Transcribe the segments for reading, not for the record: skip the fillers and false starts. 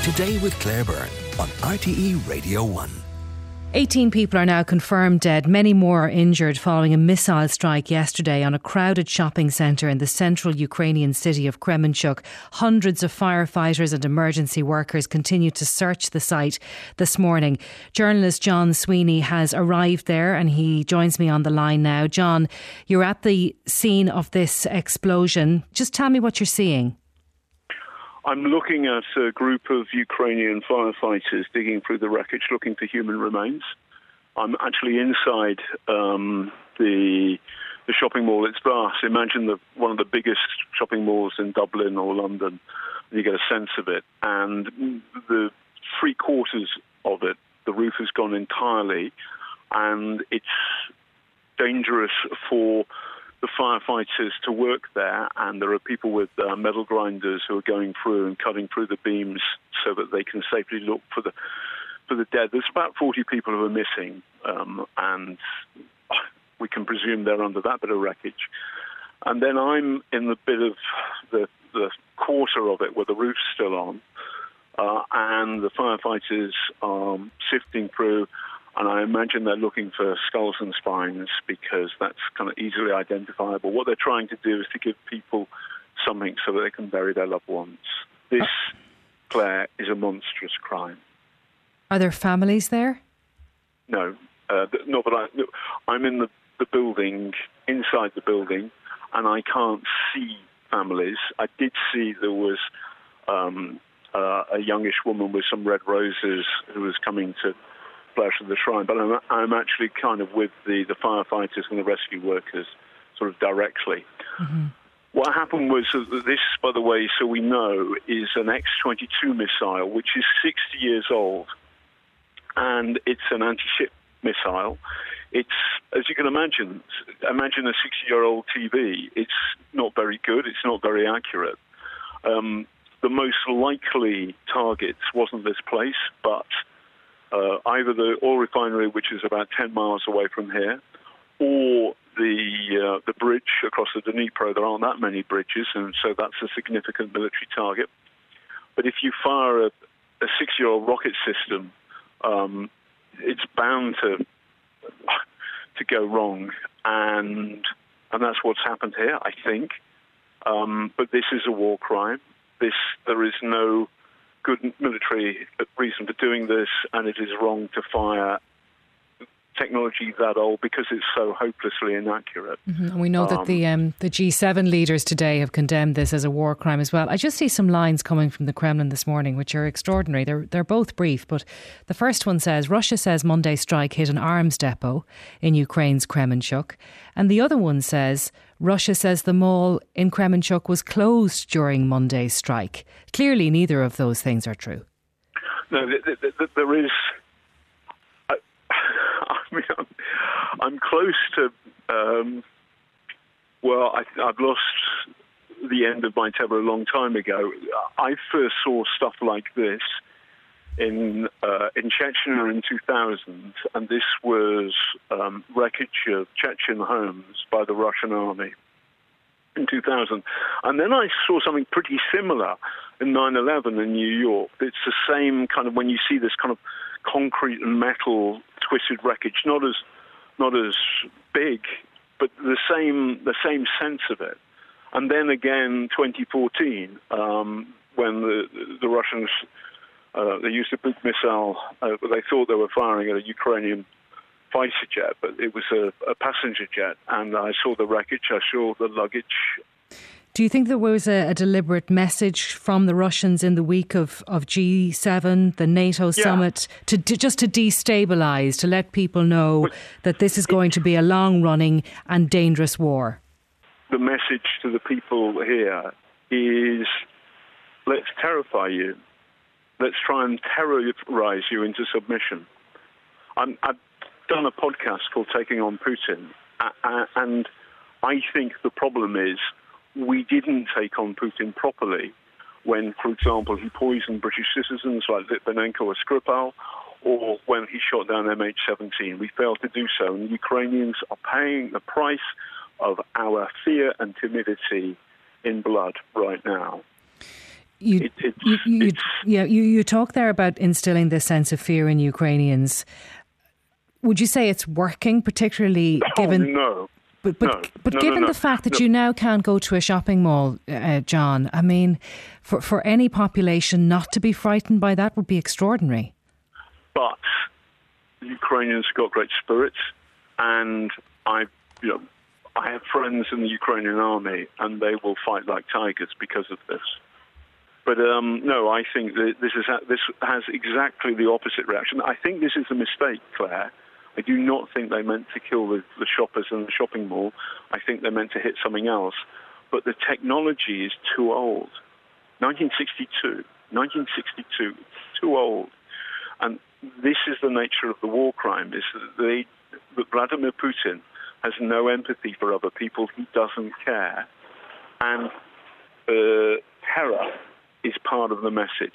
Today with Claire Byrne on RTE Radio 1. 18 people are now confirmed dead. Many more are injured following a missile strike yesterday on a crowded shopping centre in the central Ukrainian city of Kremenchuk. Hundreds of firefighters and emergency workers continue to search the site this morning. Journalist John Sweeney has arrived there and he joins me on the line now. John, you're at the scene of this explosion. Just tell me what you're seeing. I'm looking at a group of Ukrainian firefighters digging through the wreckage looking for human remains. I'm actually inside the shopping mall. It's vast. Imagine one of the biggest shopping malls in Dublin or London. You get a sense of it. And the 3/4 of it, the roof has gone entirely, and it's dangerous for the firefighters to work there, and there are people with metal grinders who are going through and cutting through the beams so that they can safely look for the dead. There's about 40 people who are missing, and we can presume they're under that bit of wreckage. And then I'm in the bit of the quarter of it where the roof's still on, and the firefighters are sifting through. And I imagine they're looking for skulls and spines because that's kind of easily identifiable. What they're trying to do is to give people something so that they can bury their loved ones. This, Claire, is a monstrous crime. Are there families there? No. Not that I'm in the building, inside the building, and I can't see families. I did see there was a youngish woman with some red roses who was coming to flash of the shrine, but I'm actually kind of with the firefighters and the rescue workers sort of directly. Mm-hmm. What happened was that this, by the way, so we know, is an X-22 missile, which is 60 years old, and it's an anti-ship missile. It's, as you can imagine a 60-year-old TV. It's not very good. It's not very accurate. The most likely target wasn't this place, but either the oil refinery, which is about 10 miles away from here, or the bridge across the Dnipro. There aren't that many bridges, and so that's a significant military target. But if you fire a 6-year-old rocket system, it's bound to go wrong, and that's what's happened here, I think. But this is a war crime. There is no good military reason for doing this, and it is wrong to fire technology that old because it's so hopelessly inaccurate. Mm-hmm. And we know that the G7 leaders today have condemned this as a war crime as well. I just see some lines coming from the Kremlin this morning which are extraordinary. They're both brief, but the first one says, Russia says Monday's strike hit an arms depot in Ukraine's Kremenchuk. And the other one says, Russia says the mall in Kremenchuk was closed during Monday's strike. Clearly, neither of those things are true. No, there is. I'm close to. I've lost the end of my tether a long time ago. I first saw stuff like this in Chechnya in 2000, and this was wreckage of Chechen homes by the Russian army in 2000. And then I saw something pretty similar in 9/11 in New York. It's the same kind of, when you see this kind of concrete and metal twisted wreckage, not as big, but the same sense of it. And then again, 2014, when the Russians they used a big missile. They thought they were firing at a Ukrainian fighter jet, but it was a passenger jet. And I saw the wreckage. I saw the luggage. Do you think there was a deliberate message from the Russians in the week of G7, the NATO summit, to destabilise, to let people know that this is going to be a long-running and dangerous war? The message to the people here is, let's terrify you. Let's try and terrorise you into submission. I've done a podcast called Taking on Putin, and I think the problem is we didn't take on Putin properly when, for example, he poisoned British citizens like Litvinenko or Skripal, or when he shot down MH17. We failed to do so, and Ukrainians are paying the price of our fear and timidity in blood right now. You talk there about instilling this sense of fear in Ukrainians. Would you say it's working, particularly given? No. But given the fact that you now can't go to a shopping mall, John, I mean, for any population not to be frightened by that would be extraordinary. But the Ukrainians have got great spirit, and I have friends in the Ukrainian army, and they will fight like tigers because of this. But no, I think that this has exactly the opposite reaction. I think this is a mistake, Claire. I do not think they meant to kill the shoppers in the shopping mall. I think they meant to hit something else. But the technology is too old. 1962, it's too old. And this is the nature of the war crime, is that Vladimir Putin has no empathy for other people. He doesn't care. And terror is part of the message.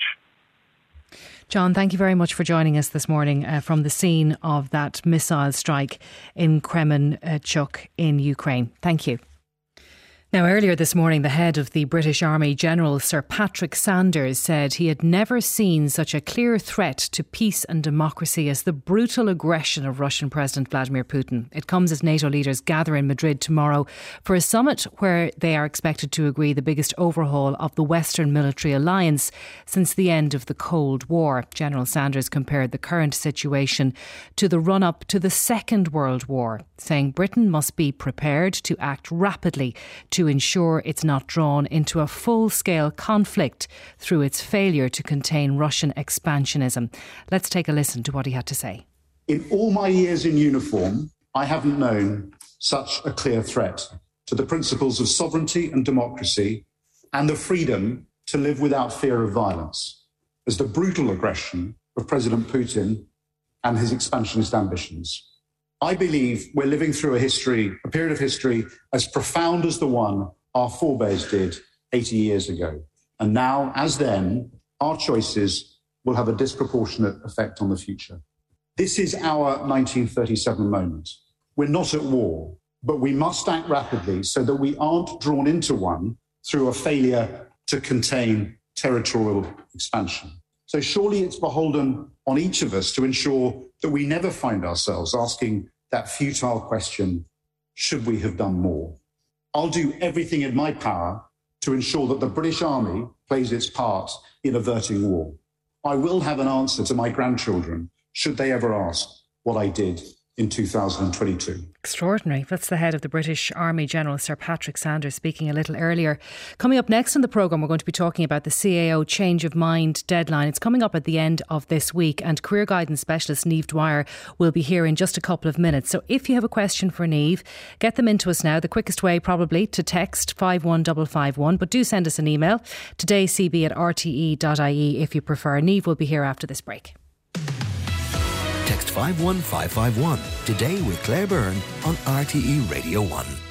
John, thank you very much for joining us this morning from the scene of that missile strike in Kremenchuk in Ukraine. Thank you. Now, earlier this morning, the head of the British Army, General Sir Patrick Sanders, said he had never seen such a clear threat to peace and democracy as the brutal aggression of Russian President Vladimir Putin. It comes as NATO leaders gather in Madrid tomorrow for a summit where they are expected to agree the biggest overhaul of the Western military alliance since the end of the Cold War. General Sanders compared the current situation to the run-up to the Second World War, saying Britain must be prepared to act rapidly to ensure it's not drawn into a full-scale conflict through its failure to contain Russian expansionism. Let's take a listen to what he had to say. In all my years in uniform, I haven't known such a clear threat to the principles of sovereignty and democracy and the freedom to live without fear of violence as the brutal aggression of President Putin and his expansionist ambitions. I believe we're living through a period of history as profound as the one our forebears did 80 years ago. And now, as then, our choices will have a disproportionate effect on the future. This is our 1937 moment. We're not at war, but we must act rapidly so that we aren't drawn into one through a failure to contain territorial expansion. So surely it's beholden on each of us to ensure that we never find ourselves asking that futile question, should we have done more? I'll do everything in my power to ensure that the British Army plays its part in averting war. I will have an answer to my grandchildren, should they ever ask what I did in 2022. Extraordinary. That's the head of the British Army, General Sir Patrick Sanders, speaking a little earlier. Coming up next on the programme, we're going to be talking about the CAO Change of Mind deadline. It's coming up at the end of this week, and career guidance specialist Niamh Dwyer will be here in just a couple of minutes. So if you have a question for Niamh, get them into us now. The quickest way probably to text 51551, but do send us an email, todayscb@rte.ie if you prefer. Niamh will be here after this break. Text 51551 today with Claire Byrne on RTE Radio 1.